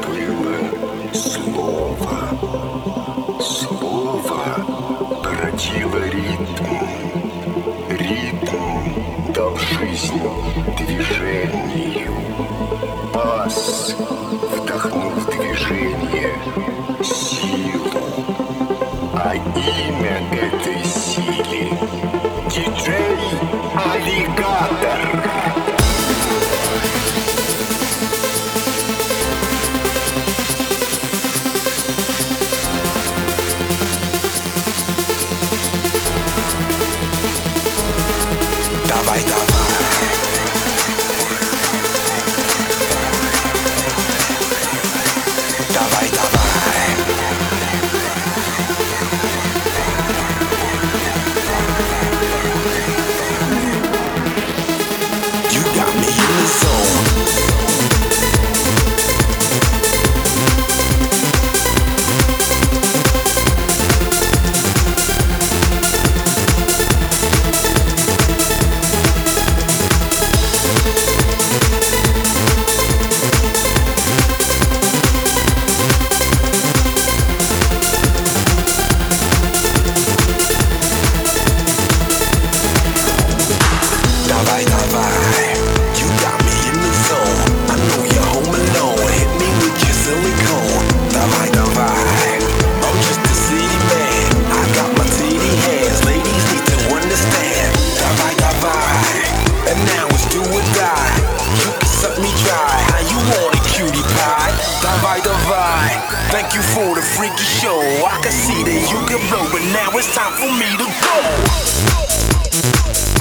было слово. Слово породило ритм. Ритм дал жизнь движению. Бас вдохнул в движение силу. А имя этой силе — диджей-аллигатор. Давай, давай. Давай, давай. You got me in the zone. Давай, давай, you got me in the zone. I know you're home alone, hit me with your silicone. Давай, давай, I'm just a city man. I got my titty hands, ladies need to understand. Давай, давай, and now it's do or die. You can suck me dry, how you want it, cutie pie? Давай, давай, thank you for the freaky show. I can see that you can blow, but now it's time for me to go.